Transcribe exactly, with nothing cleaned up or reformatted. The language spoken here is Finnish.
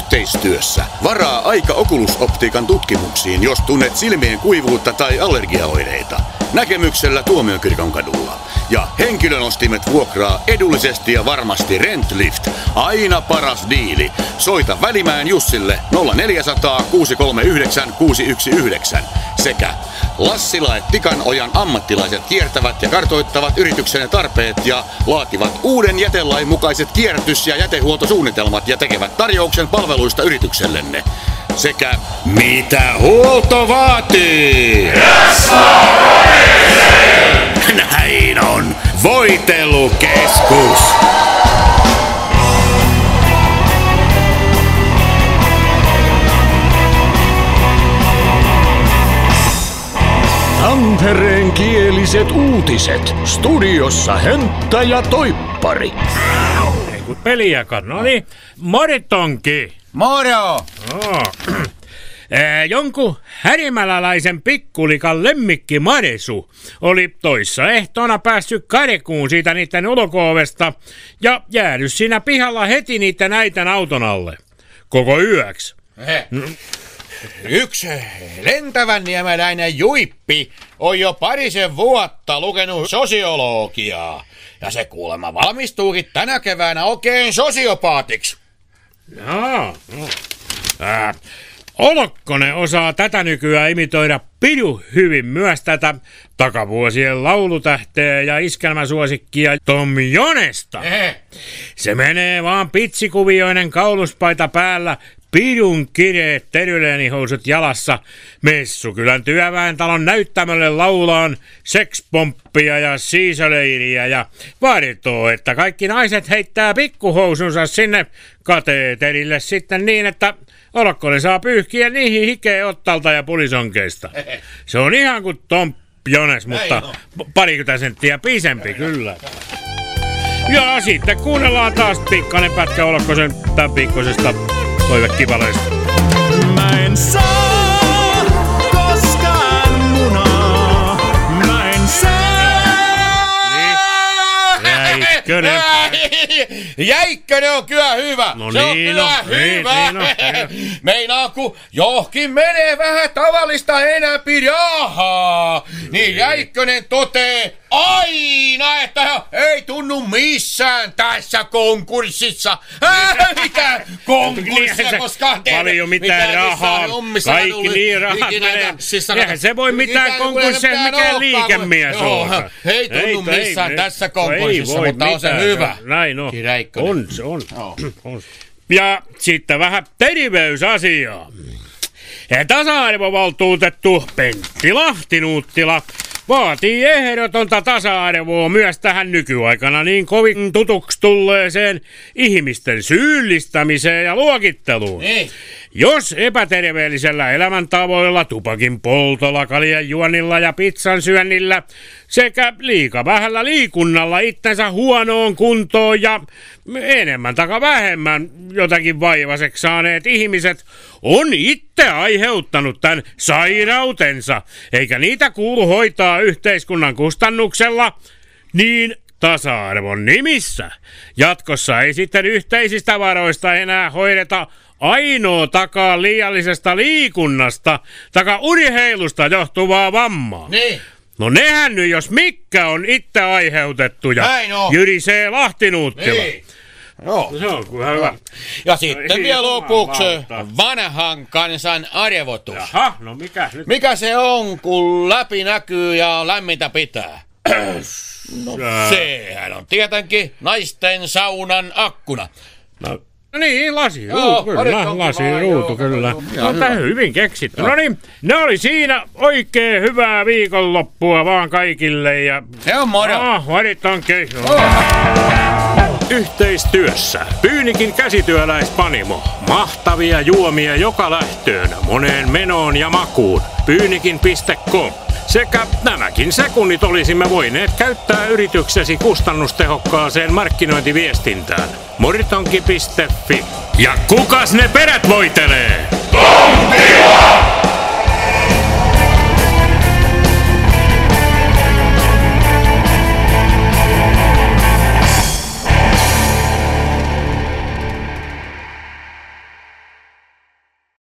Yhteistyössä varaa aika Oculus-optiikan tutkimuksiin, jos tunnet silmien kuivuutta tai allergiaoireita. Näkemyksellä Tuomiokirkon kadulla. Ja henkilönostimet vuokraa edullisesti ja varmasti Rentlift. Aina paras diili. Soita Välimäen Jussille nolla neljä nolla nolla kuusi kolme yhdeksän kuusi yksi yhdeksän. Sekä Lassila et Tikanojan ammattilaiset kiertävät ja kartoittavat yrityksenne tarpeet ja laativat uuden jätelain mukaiset kierrätys- ja jätehuoltosuunnitelmat ja tekevät tarjouksen palveluista yrityksellenne. Sekä mitä huolto vaatii? Näin on Voitelukeskus. Tampereen kieliset uutiset. Studiossa Hönttä ja Toippari. Ei kun peliäkään. No niin, Moritonki. Moro! Oh. Ää, jonkun härimäläläisen pikkulikan lemmikki Maresu oli toissa ehtoona päässyt karkuun siitä niiden ulko-ovesta ja jäänyt siinä pihalla heti niiden äitän auton alle. Koko yöksi. Mm. Yksi lentävän niemeläinen juippi on jo parisen vuotta lukenut sosiologiaa. Ja se kuulemma valmistuukin tänä keväänä oikein sosiopaatiksi. Jaa. Äh, Olokkonen osaa tätä nykyään imitoida pidu hyvin myös tätä takavuosien laulutähteä ja iskelmäsuosikkia Tom Jonesta. Eh. Se menee vaan pitsikuvioinen kauluspaita päällä, pidun kireet terylenihousut jalassa, Messukylän työväentalon näyttämölle laulaan sekspomppia ja siisöleiriä ja vaaditoo, että kaikki naiset heittää pikkuhousunsa sinne kateeterille sitten niin, että Olokkonen saa pyyhkiä niihin hikeä ottalta ja pulisonkeista. Se on ihan kuin Tom Jones, mutta parikymmentä senttiä pisempi kyllä. Ja sitten kuunnellaan taas pikkainen pätkä Olokkosen tämän viikkoisesta toivekivaleista. Mä en saa koskaan munaa. Mä en saa. Niin. Jäikkönen. Jäikkönen on kyllä hyvä. No se on niin, kyllä no, hyvä. niin, niin, no. Meinaa kun johonkin menee vähän tavallista enäpi rahaa. Niin Jäikkönen totee aina, että ei tunnu missään tässä konkurssissa. Äh, mitä konkurssia, koska paljon mitään rahaa. Kaikki niin rahat menee. Eihän se voi mitään konkurssia, mikä liikemies on. Ei tunnu missään tässä konkurssissa, mutta on se hyvä. Näin on. On se, on. on. Ja sitten vähän terveysasiaa. Tasa-arvovaltuutettu Pentti Lahtinuuttila vaatii ehdotonta tasa-arvoa myös tähän nykyaikana niin kovin tutuksi tulleeseen ihmisten syyllistämiseen ja luokitteluun. Ei. Jos epäterveellisellä elämäntavoilla, tupakin poltolla, kaljan juonnilla ja pizzan syönnillä sekä liika vähällä liikunnalla itsensä huonoon kuntoon ja enemmän taka vähemmän jotakin vaivaseksi saaneet ihmiset on itse aiheuttanut tämän sairautensa, eikä niitä kuulu hoitaa yhteiskunnan kustannuksella, niin tasa-arvon nimissä jatkossa ei sitten yhteisistä varoista enää hoideta ainoa takaa liiallisesta liikunnasta taka urheilusta johtuvaa vammaa. Niin. No nehän nyt jos mikkä on itse aiheutettuja. Näin on. Jyri C. Lahtinuuttila. Niin. Joo. Se on kyllä hyvä. Ja sitten Ei vielä lopuksi jumalauta. vanhan kansan arvotus. Jaha, no mikä nyt? Mikä se on, kun läpi näkyy ja lämmintä pitää? No sehän on tietenkin naisten saunan akkuna. No, no niin, lasi, Joo, ruutu, kyllä, paritonki lasi, vaan, ruutu, joo, kyllä. joo, No, tämä hyvin keksitty. No niin, ne oli siinä oikein hyvää viikonloppua vaan kaikille ja... Se on moro. Ah, varitonki. Yhteistyössä Pyynikin käsityöläispanimo. Mahtavia juomia joka lähtöön, moneen menoon ja makuun. Pyynikin piste com. Sekä nämäkin sekunnit olisimme voineet käyttää yrityksesi kustannustehokkaaseen markkinointiviestintään. Moritonki piste fi. Ja kukas ne perät voitelee? Tontila!